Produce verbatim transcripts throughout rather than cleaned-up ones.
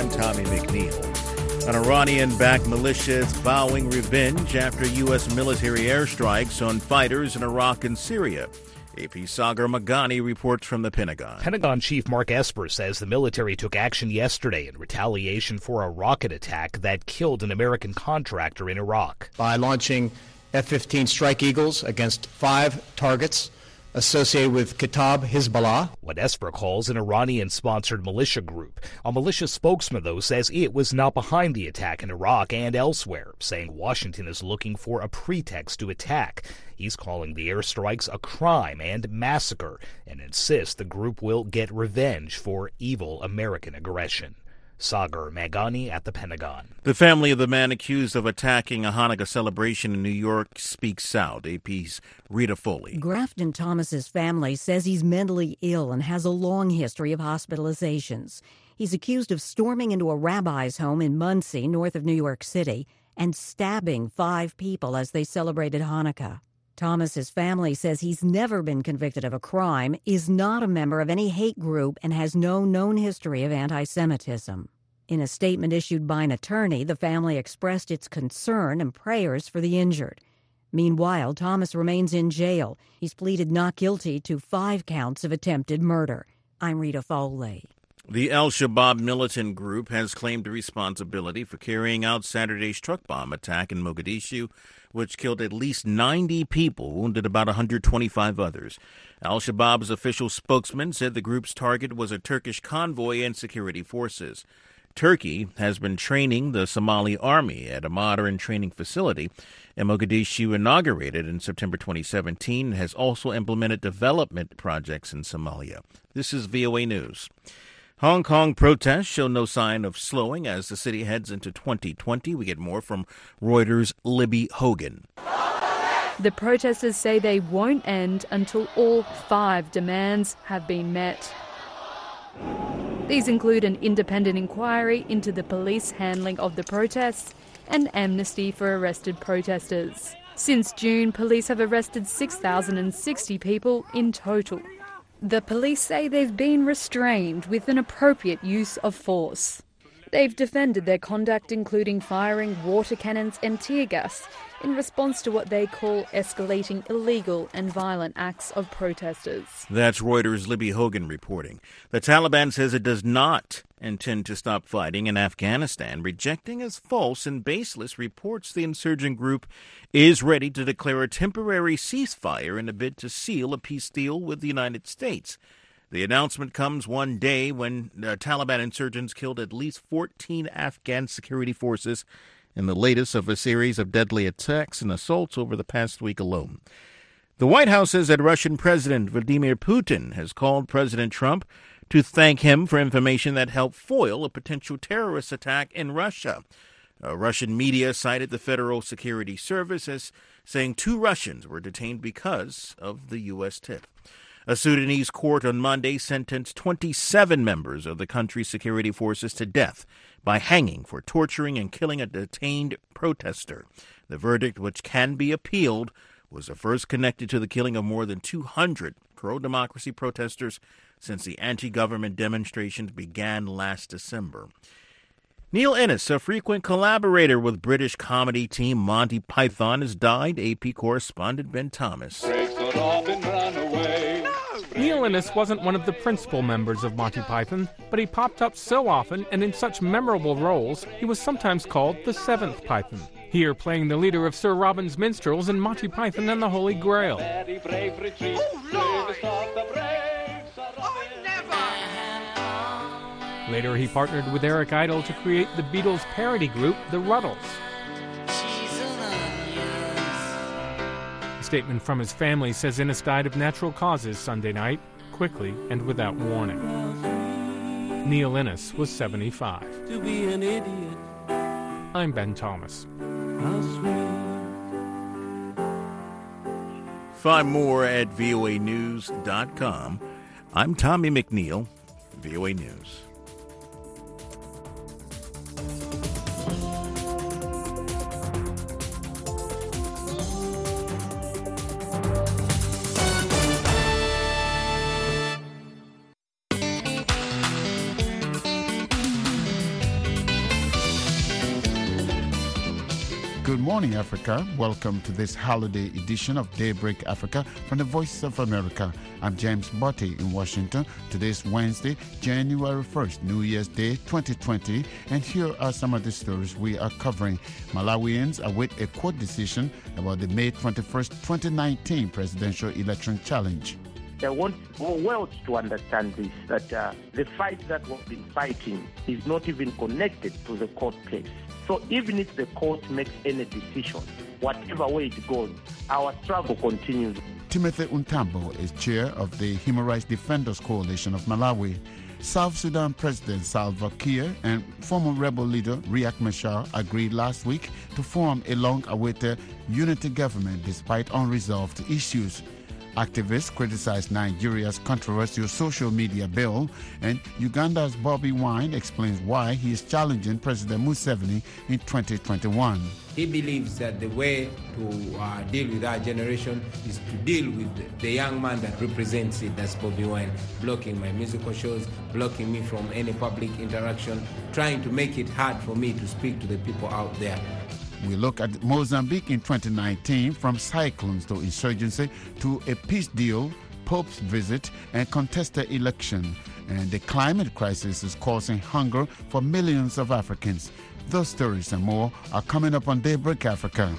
I'm Tommy McNeil. An Iranian-backed militia is vowing revenge after U S military airstrikes on fighters in Iraq and Syria. A P Sagar Magani reports from the Pentagon. Pentagon Chief Mark Esper says the military took action yesterday in retaliation for a rocket attack that killed an American contractor in Iraq. By launching F fifteen Strike Eagles against five targets associated with Kataib Hezbollah. What Esper calls an Iranian-sponsored militia group. A militia spokesman, though, says it was not behind the attack in Iraq and elsewhere, saying Washington is looking for a pretext to attack. He's calling the airstrikes a crime and massacre and insists the group will get revenge for evil American aggression. Sagar Magani at the Pentagon. The family of the man accused of attacking a Hanukkah celebration in New York speaks out. A P's Rita Foley. Grafton Thomas's family says he's mentally ill and has a long history of hospitalizations. He's accused of storming into a rabbi's home in Monsey, north of New York City, and stabbing five people as they celebrated Hanukkah. Thomas's family says he's never been convicted of a crime, is not a member of any hate group, and has no known history of anti-Semitism. In a statement issued by an attorney, the family expressed its concern and prayers for the injured. Meanwhile, Thomas remains in jail. He's pleaded not guilty to five counts of attempted murder. I'm Rita Foley. The Al-Shabaab militant group has claimed responsibility for carrying out Saturday's truck bomb attack in Mogadishu, which killed at least ninety people, wounded about one hundred twenty-five others. Al-Shabaab's official spokesman said the group's target was a Turkish convoy and security forces. Turkey has been training the Somali army at a modern training facility, and Mogadishu, inaugurated in September twenty seventeen, has also implemented development projects in Somalia. This is V O A News. Hong Kong protests show no sign of slowing as the city heads into twenty twenty. We get more from Reuters' Libby Hogan. The protesters say they won't end until all five demands have been met. These include an independent inquiry into the police handling of the protests and amnesty for arrested protesters. Since June, police have arrested six thousand sixty people in total. The police say they've been restrained with an appropriate use of force. They've defended their conduct, including firing water cannons and tear gas, in response to what they call escalating illegal and violent acts of protesters. That's Reuters' Libby Hogan reporting. The Taliban says it does not intend to stop fighting in Afghanistan, rejecting as false and baseless reports the insurgent group is ready to declare a temporary ceasefire in a bid to seal a peace deal with the United States. The announcement comes one day when uh, Taliban insurgents killed at least fourteen Afghan security forces in the latest of a series of deadly attacks and assaults over the past week alone. The White House says that Russian President Vladimir Putin has called President Trump to thank him for information that helped foil a potential terrorist attack in Russia. Uh, Russian media cited the Federal Security Service as saying two Russians were detained because of the U S tip. A Sudanese court on Monday sentenced twenty-seven members of the country's security forces to death by hanging for torturing and killing a detained protester. The verdict, which can be appealed, was the first connected to the killing of more than two hundred pro-democracy protesters since the anti-government demonstrations began last December. Neil Innes, a frequent collaborator with British comedy team Monty Python, has died. A P correspondent Ben Thomas. Neil Innes wasn't one of the principal members of Monty Python, but he popped up so often and in such memorable roles, he was sometimes called the Seventh Python. Here playing the leader of Sir Robin's Minstrels in Monty Python and the Holy Grail. Later, he partnered with Eric Idle to create the Beatles parody group, The Ruddles. A statement from his family says Innes died of natural causes Sunday night, quickly and without warning. Neil Innes was seventy-five. To be an idiot. I'm Ben Thomas. Find more at V O A news dot com. I'm Tommy McNeil, V O A News. Good morning, Africa. Welcome to this holiday edition of Daybreak Africa from the Voice of America. I'm James Botti in Washington. Today's Wednesday, January first, New Year's Day twenty twenty. And here are some of the stories we are covering. Malawians await a court decision about the May twenty-first, twenty nineteen presidential election challenge. I want the world to understand this, that uh, the fight that we've been fighting is not even connected to the court case. So even if the court makes any decision, whatever way it goes, our struggle continues. Timothy Untambo is chair of the Human Rights Defenders Coalition of Malawi. South Sudan President Salva Kiir and former rebel leader Riek Machar agreed last week to form a long-awaited unity government despite unresolved issues. Activists criticized Nigeria's controversial social media bill, and Uganda's Bobby Wine explains why he is challenging President Museveni in twenty twenty-one. He believes that the way to uh, deal with our generation is to deal with the young man that represents it, that's Bobby Wine, blocking my musical shows, blocking me from any public interaction, trying to make it hard for me to speak to the people out there. We look at Mozambique in twenty nineteen, from cyclones to insurgency to a peace deal, Pope's visit, and contested election. And the climate crisis is causing hunger for millions of Africans. Those stories and more are coming up on Daybreak Africa.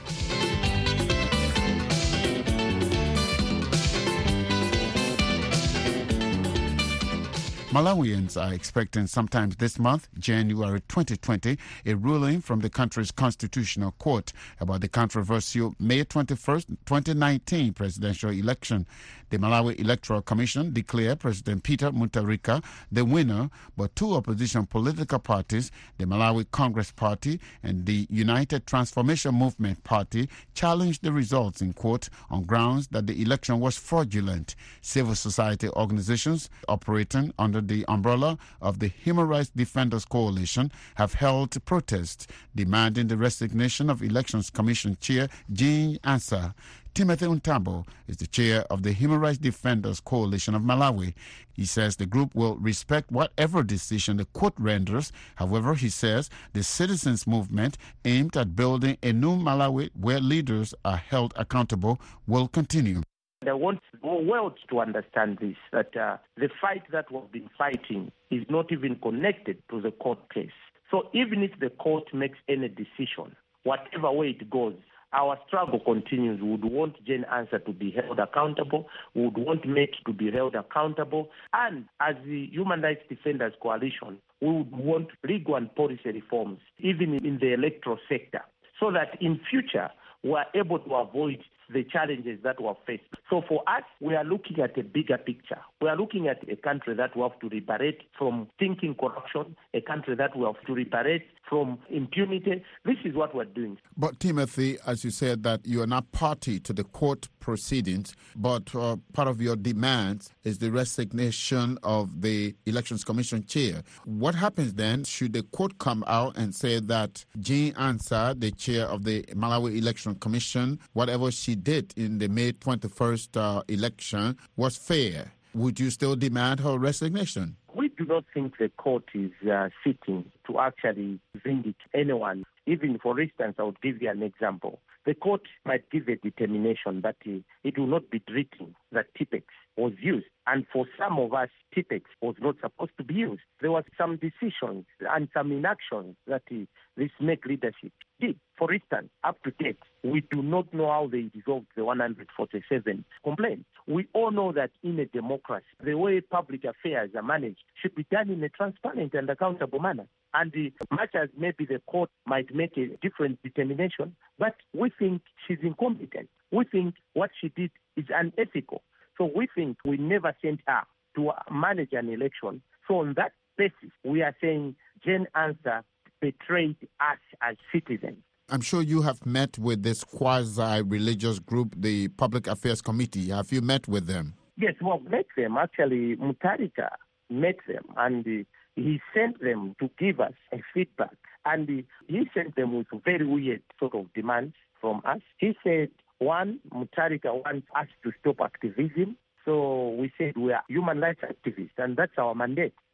Malawians are expecting sometime this month, January twenty twenty, a ruling from the country's constitutional court about the controversial May twenty-first, twenty nineteen presidential election. The Malawi Electoral Commission declared President Peter Mutharika the winner, but two opposition political parties, the Malawi Congress Party and the United Transformation Movement Party, challenged the results in court on grounds that the election was fraudulent. Civil society organizations operating under the umbrella of the Human Rights Defenders Coalition have held protests demanding the resignation of Elections Commission Chair Jean Ansah. Timothy Untambo is the chair of the Human Rights Defenders Coalition of Malawi. He says the group will respect whatever decision the court renders. However, he says the citizens' movement aimed at building a new Malawi where leaders are held accountable will continue. I want the world to understand this, that uh, the fight that we've been fighting is not even connected to the court case. So even if the court makes any decision, whatever way it goes, our struggle continues. We would want Jane Ansah to be held accountable. We would want Met to be held accountable. And as the Human Rights Defenders Coalition, we would want legal and policy reforms, even in the electoral sector, so that in future we are able to avoid the challenges that we have faced. So for us, we are looking at a bigger picture. We are looking at a country that we have to liberate from thinking corruption, a country that we have to liberate from impunity. This is what we're doing. But Timothy, as you said, that you are not party to the court proceedings, but uh, part of your demands is the resignation of the Elections Commission chair. What happens then? Should the court come out and say that Jean Ansah, the chair of the Malawi Election Commission, whatever she did in the May twenty-first uh, election was fair? Would you still demand her resignation? We do not think the court is uh, sitting to actually vindicate anyone. Even, for instance, I would give you an example. The court might give a determination that uh, it will not be treating that Tipex was used. And for some of us, Tipex was not supposed to be used. There were some decisions and some inactions that uh, this MAC leadership did. For instance, up to date, we do not know how they resolved the one hundred forty-seven complaints. We all know that in a democracy, the way public affairs are managed should be done in a transparent and accountable manner. And the, much as maybe the court might make a different determination, but we think she's incompetent. We think what she did is unethical. So we think we never sent her to manage an election. So on that basis, we are saying Jane Ansah betrayed us as citizens. I'm sure you have met with this quasi-religious group, the Public Affairs Committee. Have you met with them? Yes, we have met them. Actually, Mutharika met them, and uh, he sent them to give us a feedback. And uh, he sent them with very weird sort of demands from us. He said, one, Mutharika wants us to stop activism. So we said we are human rights activists, and that's our mandate.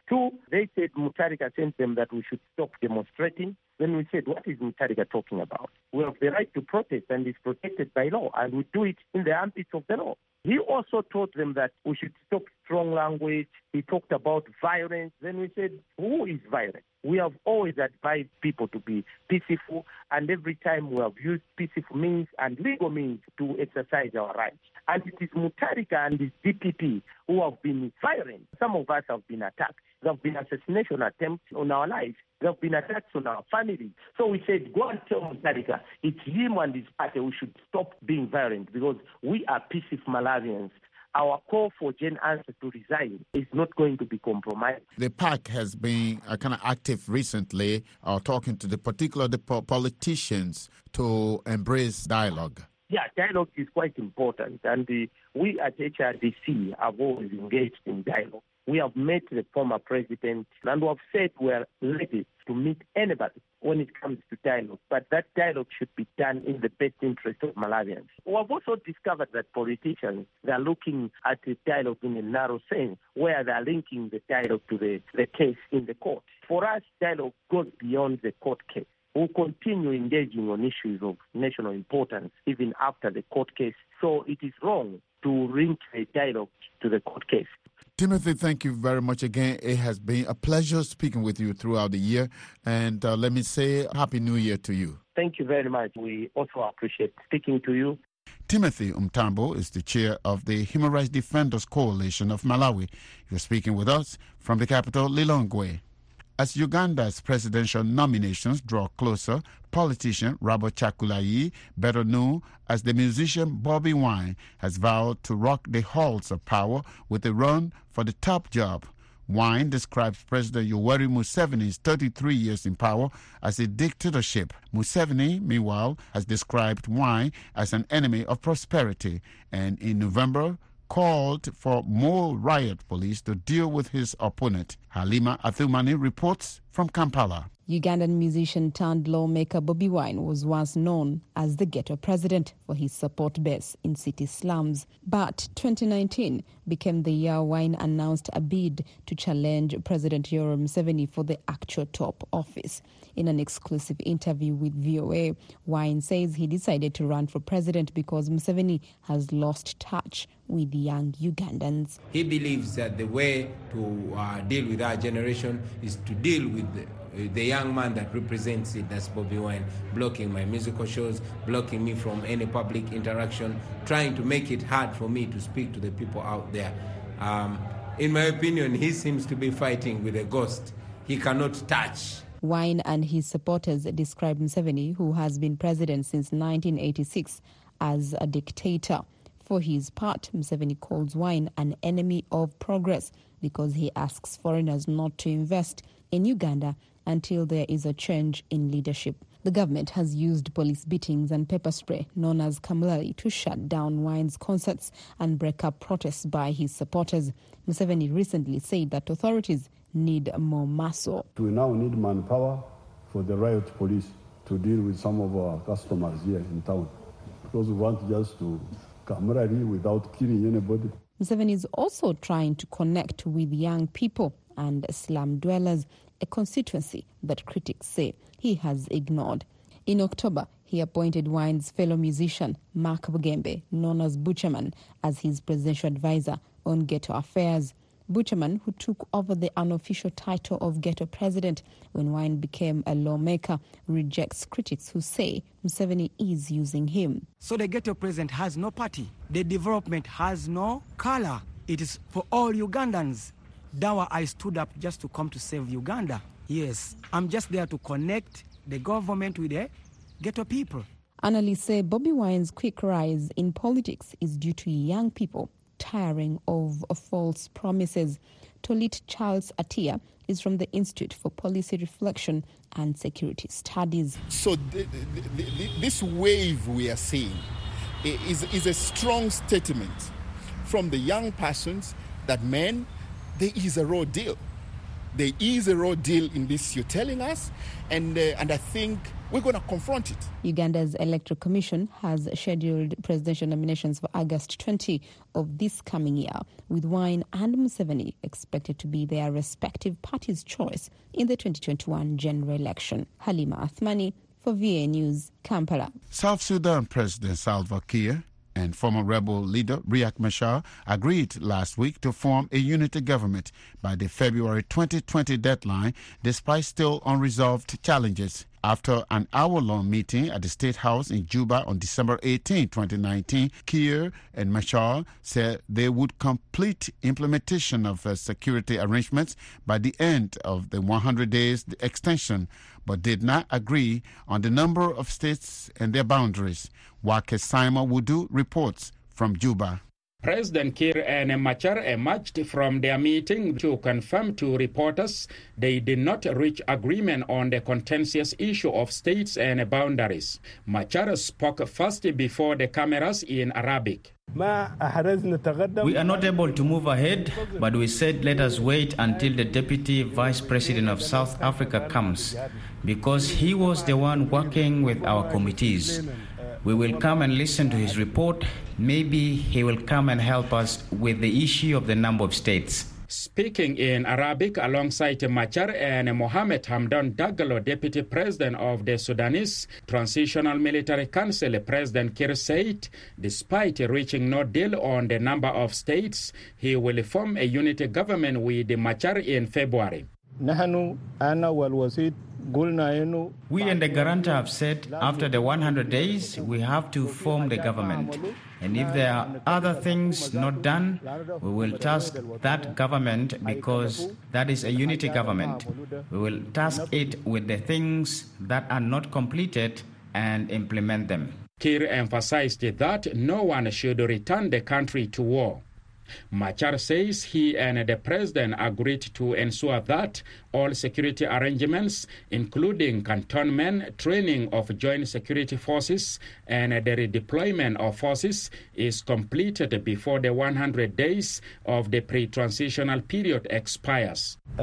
Two, they said Mutharika sent them that we should stop demonstrating. Then we said, what is Mutharika talking about? We have the right to protest and it's protected by law, and we do it in the ambits of the law. He also told them that we should stop strong language. He talked about violence. Then we said, who is violent? We have always advised people to be peaceful, and every time we have used peaceful means and legal means to exercise our rights. And it is Mutharika and his D P P who have been violent. Some of us have been attacked. There have been assassination attempts on our lives. There have been attacks on our families. So we said, go and tell Mutharika, it's him and his party who should stop being violent, because we are peaceful Malawians. Our call for Jane Ansah to resign is not going to be compromised. The P A C has been uh, kind of active recently, uh, talking to the particular the po- politicians to embrace dialogue. Yeah, dialogue is quite important, and the, we at H R D C have always engaged in dialogue. We have met the former president, and we have said we are ready to meet anybody when it comes to dialogue, but that dialogue should be done in the best interest of Malawians. We have also discovered that politicians, they are looking at the dialogue in a narrow sense, where they are linking the dialogue to the, the case in the court. For us, dialogue goes beyond the court case. We'll continue engaging on issues of national importance even after the court case. So it is wrong to link a dialogue to the court case. Timothy, thank you very much again. It has been a pleasure speaking with you throughout the year. And uh, let me say Happy New Year to you. Thank you very much. We also appreciate speaking to you. Timothy Umtambo is the chair of the Human Rights Defenders Coalition of Malawi. You're speaking with us from the capital, Lilongwe. As Uganda's presidential nominations draw closer, politician Robert Chagulanyi, better known as the musician Bobi Wine, has vowed to rock the halls of power with a run for the top job. Wine describes President Yoweri Museveni's thirty-three years in power as a dictatorship. Museveni, meanwhile, has described Wine as an enemy of prosperity, and in November, called for more riot police to deal with his opponent. Halima Athumani reports from Kampala. Ugandan musician turned lawmaker Bobi Wine was once known as the ghetto president for his support base in city slums. But twenty nineteen became the year Wine announced a bid to challenge President Yoweri Museveni for the actual top office. In an exclusive interview with V O A, Wine says he decided to run for president because Museveni has lost touch with young Ugandans. He believes that the way to uh, deal with our generation is to deal with the, uh, the young man that represents it, that's Bobi Wine, blocking my musical shows, blocking me from any public interaction, trying to make it hard for me to speak to the people out there. Um, in my opinion, he seems to be fighting with a ghost he cannot touch. Wine and his supporters describe Museveni, who has been president since nineteen eighty-six, as a dictator. For his part, Museveni calls Wine an enemy of progress because he asks foreigners not to invest in Uganda until there is a change in leadership. The government has used police beatings and pepper spray, known as Kamulali, to shut down Wine's concerts and break up protests by his supporters. Museveni recently said that authorities need more muscle. We now need manpower for the riot police to deal with some of our customers here in town, because we want just to camaraderie without killing anybody. Museveni is also trying to connect with young people and slum dwellers, a constituency that critics say he has ignored. In October, he appointed Wine's fellow musician, Mark Bugembe, known as Butcherman, as his presidential advisor on ghetto affairs. Butcherman, who took over the unofficial title of ghetto president when Wine became a lawmaker, rejects critics who say Museveni is using him. So the ghetto president has no party. The development has no color. It is for all Ugandans. That's why I stood up just to come to save Uganda. Yes, I'm just there to connect the government with the ghetto people. Analysts say Bobi Wine's quick rise in politics is due to young people tiring of false promises. Tolit Charles Atia is from the Institute for Policy Reflection and Security Studies. So the, the, the, this wave we are seeing is, is a strong statement from the young persons that, man, there is a raw deal. there is a raw deal in this you're telling us, and uh, and I think we're going to confront it. Uganda's Electoral Commission has scheduled presidential nominations for August twentieth of this coming year, with Wine and Museveni expected to be their respective parties' choice in the twenty twenty-one general election. Halima Athmani for V A News, Kampala. South Sudan President Salva Kiir and former rebel leader Riek Machar agreed last week to form a unity government by the February twenty twenty deadline, despite still unresolved challenges. After an hour-long meeting at the State House in Juba on December eighteenth, twenty nineteen, Kiir and Machar said they would complete implementation of uh, security arrangements by the end of the one hundred days extension, but did not agree on the number of states and their boundaries. Wake Simon Wudu reports from Juba. President Kiir and Machar emerged from their meeting to confirm to reporters they did not reach agreement on the contentious issue of states and boundaries. Machar spoke first before the cameras in Arabic. We are not able to move ahead, but we said let us wait until the Deputy Vice President of South Africa comes, because he was the one working with our committees. We will come and listen to his report. Maybe he will come and help us with the issue of the number of states. Speaking in Arabic alongside Machar and Mohamed Hamdan Dagalo, Deputy President of the Sudanese Transitional Military Council, President Kiir said, despite reaching no deal on the number of states, he will form a unity government with Machar in February. We and the guarantor have said after the one hundred days, we have to form the government. And if there are other things not done, we will task that government, because that is a unity government. We will task it with the things that are not completed and implement them. Kiir emphasized that no one should return the country to war. Machar says he and the president agreed to ensure that all security arrangements, including cantonment, training of joint security forces, and the redeployment of forces, is completed before the one hundred days of the pre-transitional period expires. We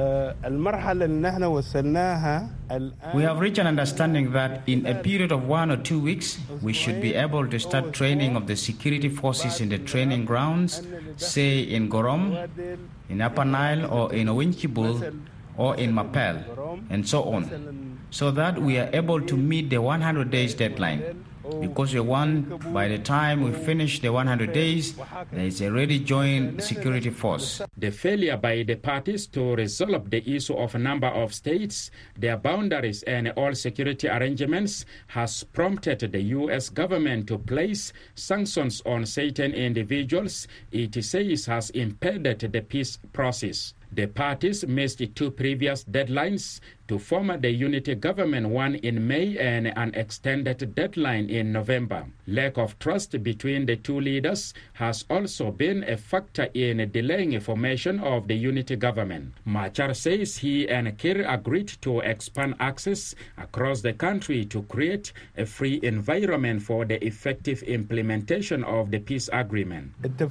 have reached an understanding that in a period of one or two weeks, we should be able to start training of the security forces in the training grounds, say in Gorom, in Upper Nile, or in Owinchibul, or in Mapel, and so on, so that we are able to meet the one hundred days deadline. Because we want, by the time we finish the one hundred days, there is a ready joint security force. The failure by the parties to resolve the issue of a number of states, their boundaries, and all security arrangements has prompted the U S government to place sanctions on certain individuals it says has impeded the peace process. The parties missed two previous deadlines to form the unity government, one in May and an extended deadline in November. Lack of trust between the two leaders has also been a factor in delaying formation of the unity government. Machar says he and Kiir agreed to expand access across the country to create a free environment for the effective implementation of the peace agreement.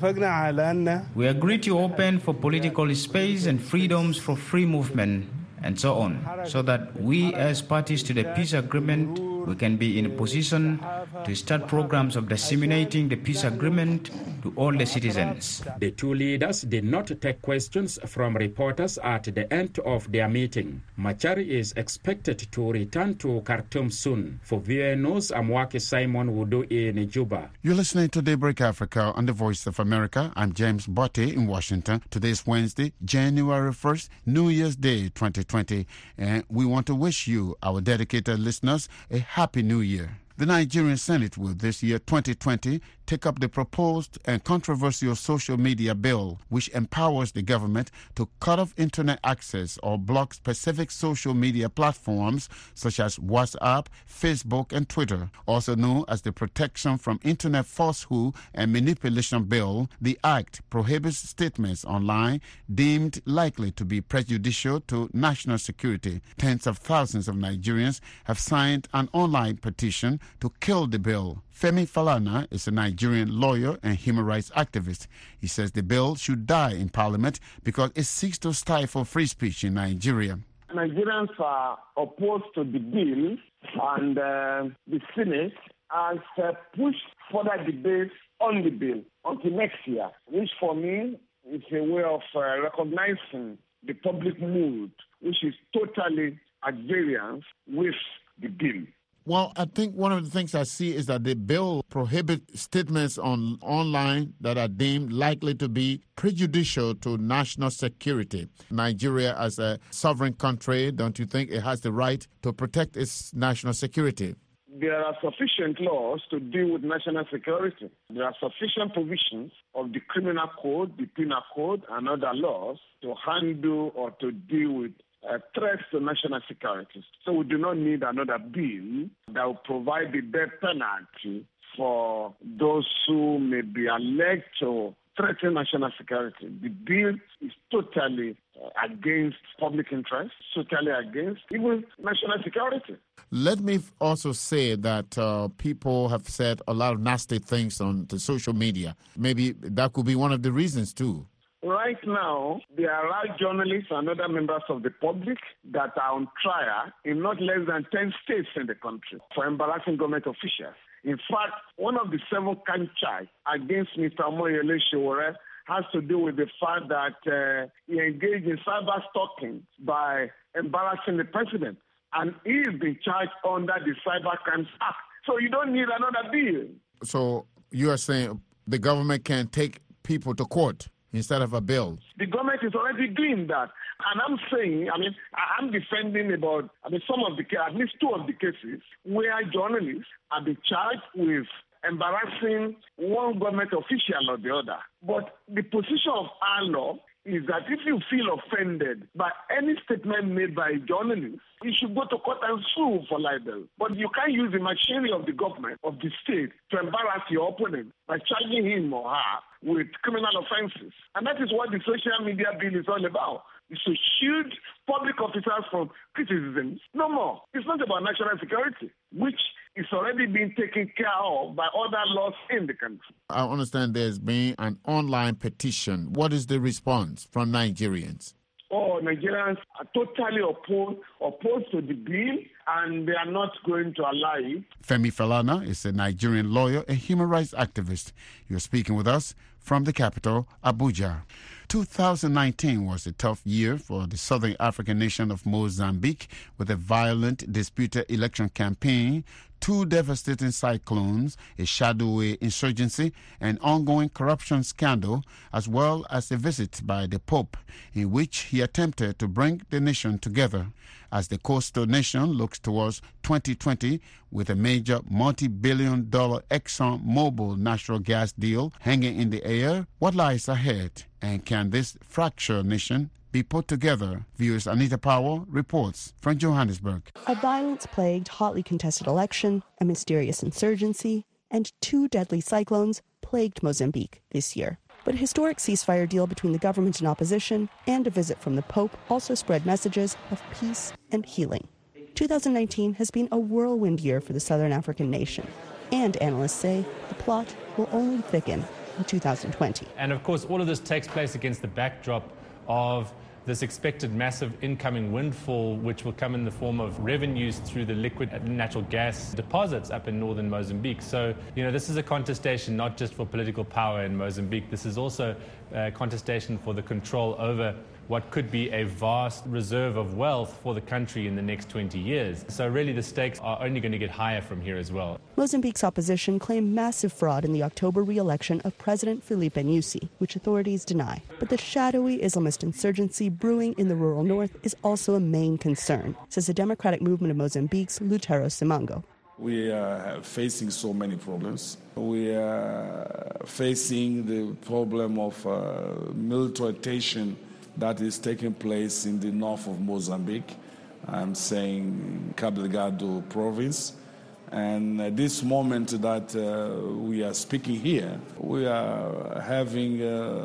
We agreed to open for political space and freedoms for free movement, and so on, so that we as parties to the peace agreement, we can be in a position to start programs of disseminating the peace agreement to all the citizens. The two leaders did not take questions from reporters at the end of their meeting. Machar is expected to return to Khartoum soon. For V O A News, I'm Wake Simon Wudu in Juba. You're listening to Daybreak Africa on the Voice of America. I'm James Botte in Washington. Today's Wednesday, January first, New Year's Day twenty twenty, and we want to wish you, our dedicated listeners, a Happy New Year. The Nigerian Senate will this year, twenty twenty, take up the proposed and controversial social media bill, which empowers the government to cut off internet access or block specific social media platforms such as WhatsApp, Facebook, and Twitter. Also known as the Protection from Internet Falsehood and Manipulation Bill, the Act prohibits statements online deemed likely to be prejudicial to national security. Tens of thousands of Nigerians have signed an online petition to kill the bill. Femi Falana is a Nigerian Nigerian lawyer and human rights activist. He says the bill should die in Parliament because it seeks to stifle free speech in Nigeria. Nigerians are opposed to the bill, and uh, the Senate has uh, pushed further debates on the bill until next year, which for me is a way of uh, recognizing the public mood, which is totally at variance with the bill. Well, I think one of the things I see is that the bill prohibits statements on online that are deemed likely to be prejudicial to national security. Nigeria, as a sovereign country, don't you think it has the right to protect its national security? There are sufficient laws to deal with national security. There are sufficient provisions of the criminal code, the penal code, and other laws to handle or to deal with Uh, threats to national security. So we do not need another bill that will provide the death penalty for those who may be alleged to threaten national security. The bill is totally uh, against public interest, totally against even national security. Let me also say that uh, people have said a lot of nasty things on the social media. Maybe that could be one of the reasons too. Right now, there are journalists and other members of the public that are on trial in not less than ten states in the country for embarrassing government officials. In fact, one of the seven count charges against Mister Omoyele Sowore has to do with the fact that uh, he engaged in cyber stalking by embarrassing the president. And he is being charged under the Cyber Crimes Act. So you don't need another bill. So you are saying the government can take people to court instead of a bill? The government is already doing that. And I'm saying, I mean, I'm defending about, I mean, some of the, at least two of the cases where journalists have been charged with embarrassing one government official or the other. But the position of our law is that if you feel offended by any statement made by a journalist, you should go to court and sue for libel. But you can't use the machinery of the government, of the state, to embarrass your opponent by charging him or her with criminal offenses. And that is what the social media bill is all about. It's to shield public officers from criticism. No more. It's not about national security, which is already being taken care of by other laws in the country. I understand there's been an online petition. What is the response from Nigerians? Oh, Nigerians are totally opposed, opposed to the bill, and they are not going to allow it. Femi Falana is a Nigerian lawyer and human rights activist. You're speaking with us from the capital, Abuja. two thousand nineteen was a tough year for the southern African nation of Mozambique, with a violent, disputed election campaign, two devastating cyclones, a shadowy insurgency, an ongoing corruption scandal, as well as a visit by the Pope, in which he attempted to bring the nation together. As the coastal nation looks towards twenty twenty with a major multi-billion dollar ExxonMobil natural gas deal hanging in the air, what lies ahead? And can this fractured nation be put together? Viewers Anita Powell reports from Johannesburg. A violence-plagued, hotly contested election, a mysterious insurgency, and two deadly cyclones plagued Mozambique this year. But a historic ceasefire deal between the government and opposition and a visit from the Pope also spread messages of peace and healing. two thousand nineteen has been a whirlwind year for the Southern African nation, and analysts say the plot will only thicken in two thousand twenty. And of course, all of this takes place against the backdrop of this expected massive incoming windfall, which will come in the form of revenues through the liquid natural gas deposits up in northern Mozambique. So, you know, this is a contestation not just for political power in Mozambique. This is also a contestation for the control over what could be a vast reserve of wealth for the country in the next twenty years. So really the stakes are only going to get higher from here as well. Mozambique's opposition claimed massive fraud in the October re-election of President Filipe Nyusi, which authorities deny. But the shadowy Islamist insurgency brewing in the rural north is also a main concern, says the Democratic Movement of Mozambique's Lutero Simango. We are facing so many problems. We are facing the problem of uh, militarization that is taking place in the north of Mozambique. I'm saying Cabo Delgado province. And at this moment that uh, we are speaking here, we are having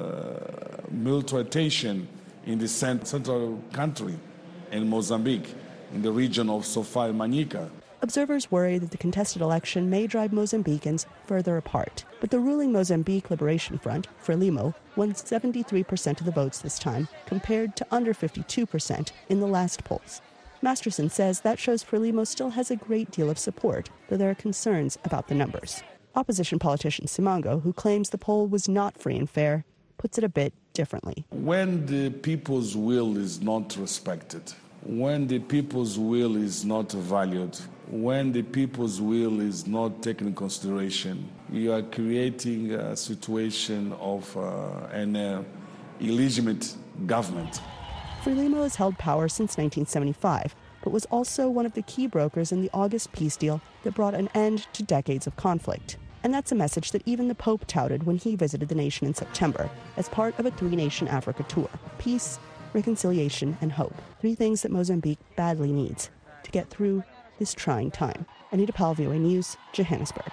uh, militarization in the cent- central country in Mozambique, in the region of Sofala and Manica. Observers worry that the contested election may drive Mozambicans further apart. But the ruling Mozambique Liberation Front, Frelimo, won seventy-three percent of the votes this time, compared to under fifty-two percent in the last polls. Masterson says that shows Frelimo still has a great deal of support, though there are concerns about the numbers. Opposition politician Simango, who claims the poll was not free and fair, puts it a bit differently. When the people's will is not respected, when the people's will is not valued, when the people's will is not taken into consideration, you are creating a situation of uh, an uh, illegitimate government. Frelimo has held power since nineteen seventy-five, but was also one of the key brokers in the August peace deal that brought an end to decades of conflict. And that's a message that even the Pope touted when he visited the nation in September as part of a three-nation Africa tour: peace, reconciliation, and hope. Three things that Mozambique badly needs to get through this trying time. Anita Powell, V O A News, Johannesburg.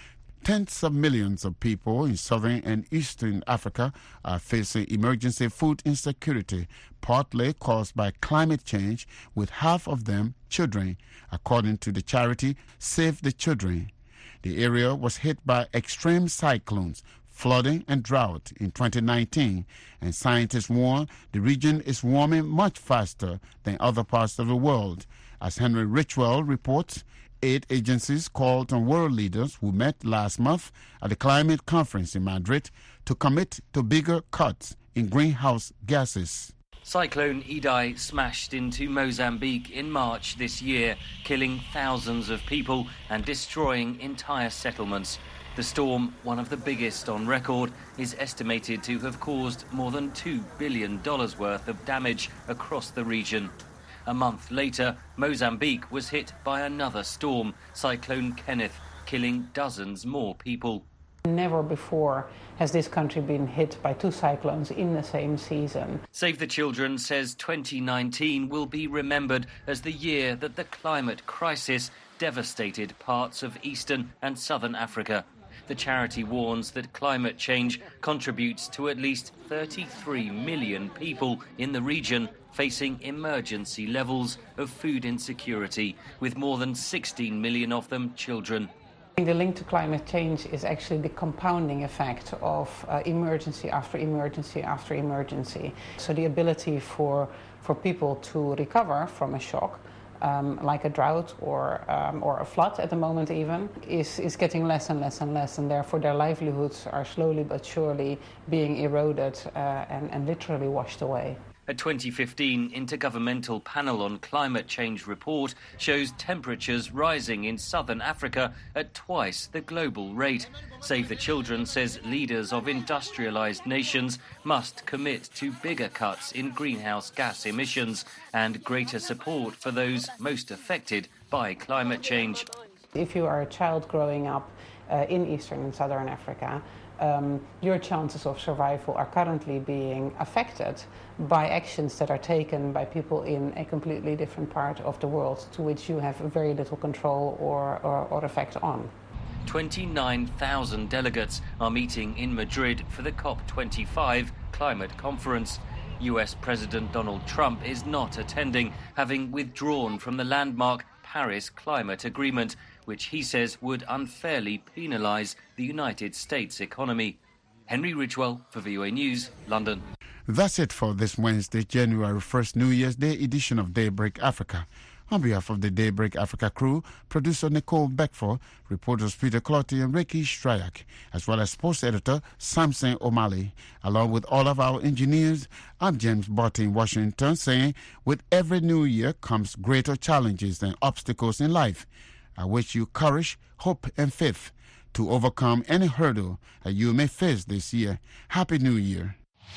Tens of millions of people in southern and eastern Africa are facing emergency food insecurity, partly caused by climate change, with half of them children, according to the charity Save the Children. The area was hit by extreme cyclones, flooding and drought in twenty nineteen, and scientists warn the region is warming much faster than other parts of the world. As Henry Richwell reports, aid agencies called on world leaders who met last month at the climate conference in Madrid to commit to bigger cuts in greenhouse gases. Cyclone Idai smashed into Mozambique in March this year, killing thousands of people and destroying entire settlements. The storm, one of the biggest on record, is estimated to have caused more than two billion dollars worth of damage across the region. A month later, Mozambique was hit by another storm, Cyclone Kenneth, killing dozens more people. Never before has this country been hit by two cyclones in the same season. Save the Children says twenty nineteen will be remembered as the year that the climate crisis devastated parts of eastern and southern Africa. The charity warns that climate change contributes to at least thirty-three million people in the region facing emergency levels of food insecurity, with more than sixteen million of them children. The link to climate change is actually the compounding effect of uh, emergency after emergency after emergency. So the ability for, for people to recover from a shock, um, like a drought or, um, or a flood at the moment even, is, is getting less and less and less, and therefore their livelihoods are slowly but surely being eroded uh, and, and literally washed away. A twenty fifteen Intergovernmental Panel on Climate Change report shows temperatures rising in southern Africa at twice the global rate. Save the Children says leaders of industrialized nations must commit to bigger cuts in greenhouse gas emissions and greater support for those most affected by climate change. If you are a child growing up uh, in eastern and southern Africa, Um, your chances of survival are currently being affected by actions that are taken by people in a completely different part of the world to which you have very little control or, or, or effect on. twenty-nine thousand delegates are meeting in Madrid for the COP twenty-five climate conference. U S President Donald Trump is not attending, having withdrawn from the landmark Paris Climate Agreement, which he says would unfairly penalise the United States economy. Henry Ridgewell for V O A News, London. That's it for this Wednesday, January first, New Year's Day edition of Daybreak Africa. On behalf of the Daybreak Africa crew, producer Nicole Beckford, reporters Peter Clotty and Ricky Stryak, as well as sports editor Samson O'Malley, along with all of our engineers, I'm James Barty in Washington, saying, with every new year comes greater challenges and obstacles in life. I wish you courage, hope, and faith to overcome any hurdle that you may face this year. Happy New Year.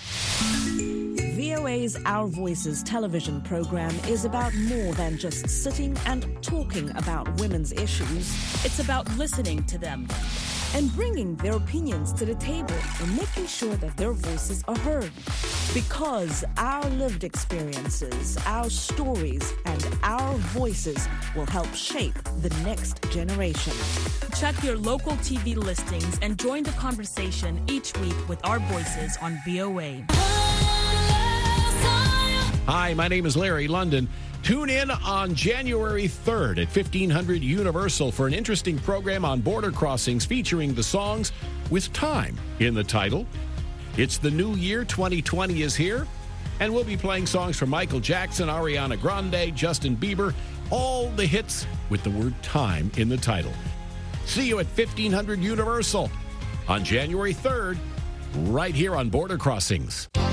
V O A's Our Voices television program is about more than just sitting and talking about women's issues. It's about listening to them and bringing their opinions to the table and making sure that their voices are heard. Because our lived experiences, our stories, and our voices will help shape the next generation. Check your local T V listings and join the conversation each week with our voices on V O A. Hi, my name is Larry London. Tune in on January third at fifteen hundred Universal for an interesting program on border crossings featuring the songs with time in the title. It's the new year, twenty twenty is here, and we'll be playing songs from Michael Jackson, Ariana Grande, Justin Bieber, all the hits with the word time in the title. See you at fifteen hundred Universal on January third, right here on Border Crossings.